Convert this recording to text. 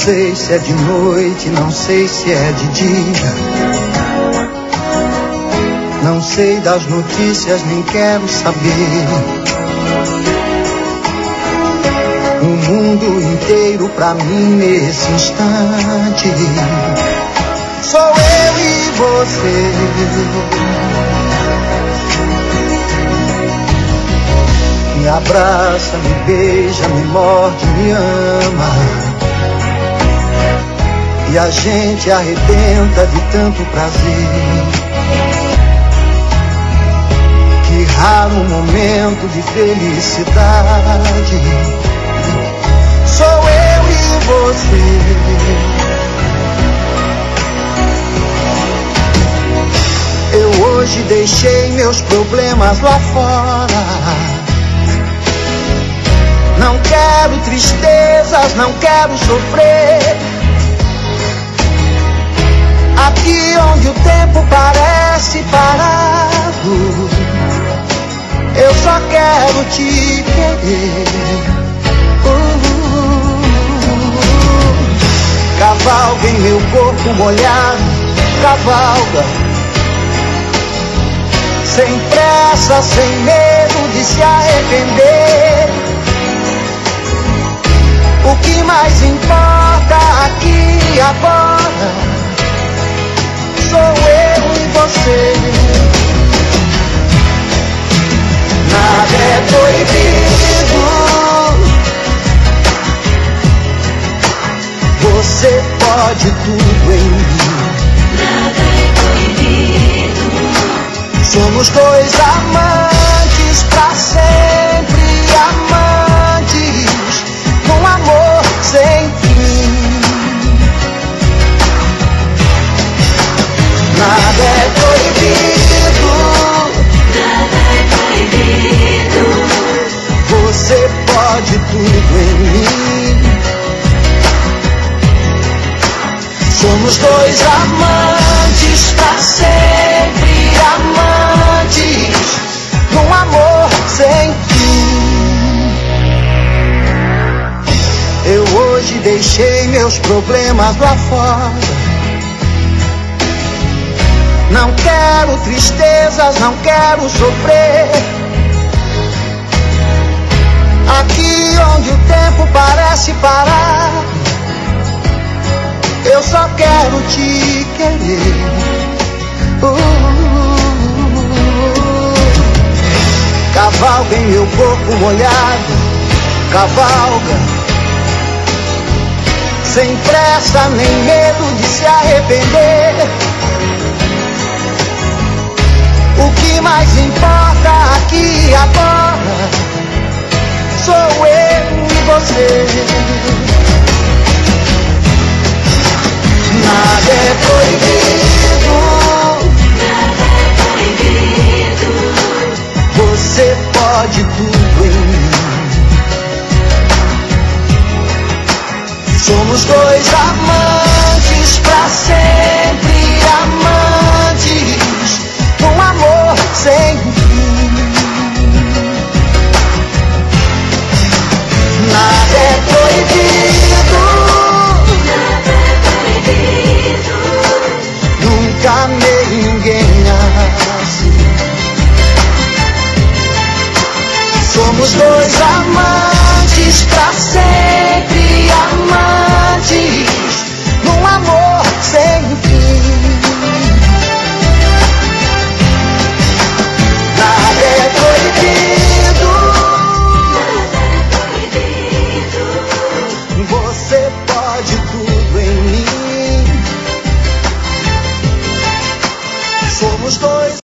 sei se é de noite, não sei se é de dia. Não sei das notícias, nem quero saber. O mundo inteiro pra mim nesse instante sou eu e você. Me abraça, me beija, me morde, me ama. E a gente arrebenta de tanto prazer. Que raro momento de felicidade. Sou eu e você. Eu hoje deixei meus problemas lá fora. Não quero tristezas, não quero sofrer. Aqui onde o tempo parece parado, eu só quero te querer. Cavalga em meu corpo molhado, cavalga. Sem pressa, sem medo de se arrepender. O que mais importa aqui e agora sou eu e você. Nada é proibido. Você pode tudo em mim. Nada é proibido. Somos dois amantes pra sempre, amantes num amor sem fim. Nada é proibido. Nada é proibido. Você pode tudo em mim. Somos dois amantes pra sempre, amantes num amor sem fim. Eu hoje deixei meus problemas lá fora. Não quero tristezas, não quero sofrer. Aqui onde o tempo parece parar, eu só quero te querer. Cavalga em meu corpo molhado, cavalga. Sem pressa nem medo de se arrepender. O que mais importa aqui e agora sou eu e você. Nada é proibido.